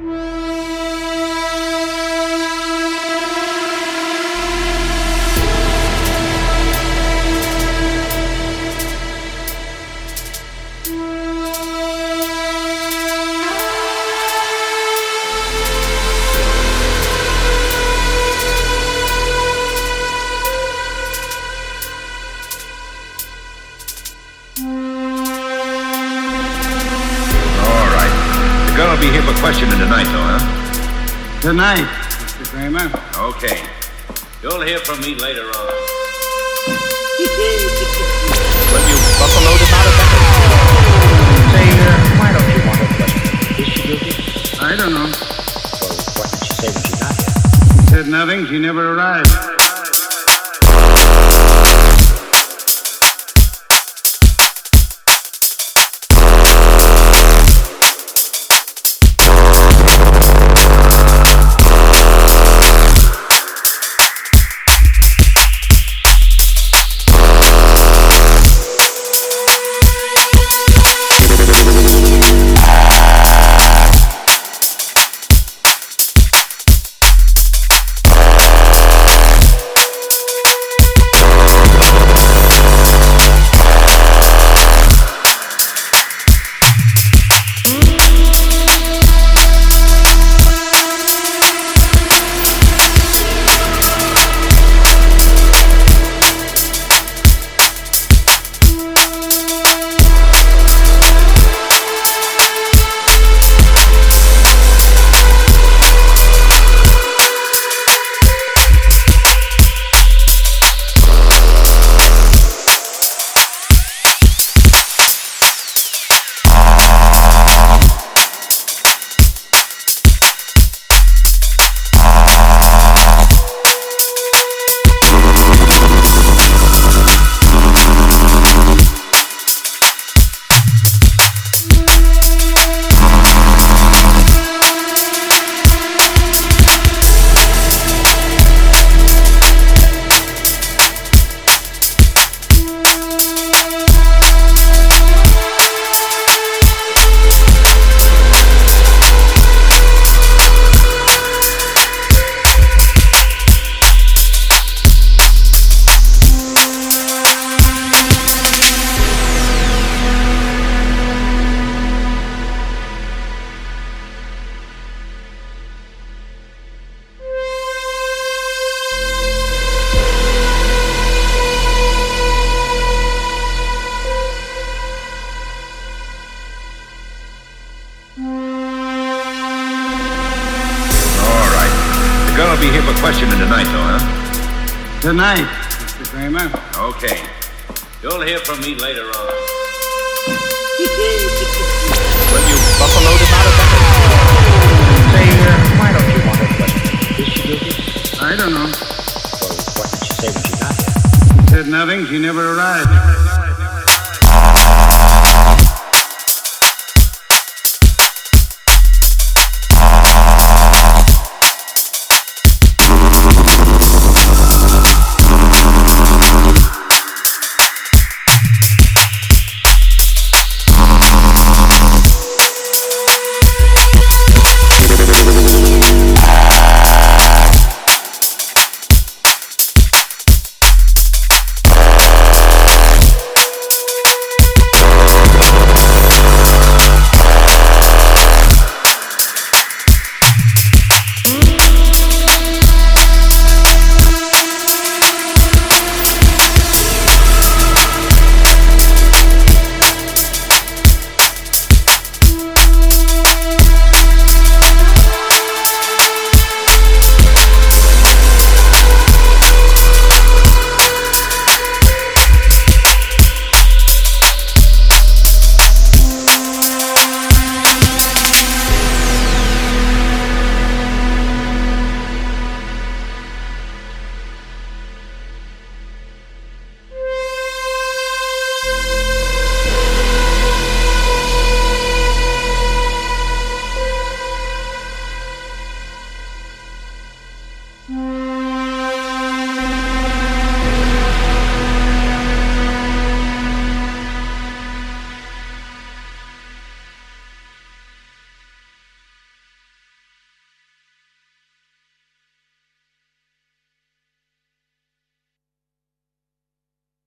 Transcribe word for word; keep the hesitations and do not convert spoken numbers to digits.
I'll be here for questioning tonight, though, huh? Tonight, Mister Kramer. Okay. You'll hear from me later on. When you buffaloed about it, say, uh, why don't you want to question? Is she guilty? I don't know. So what did she say when she got here? She said nothing. She never arrived. I'll be here for questioning tonight, though, huh? Tonight, Mister Kramer. Okay. You'll hear from me later on. When you buffalo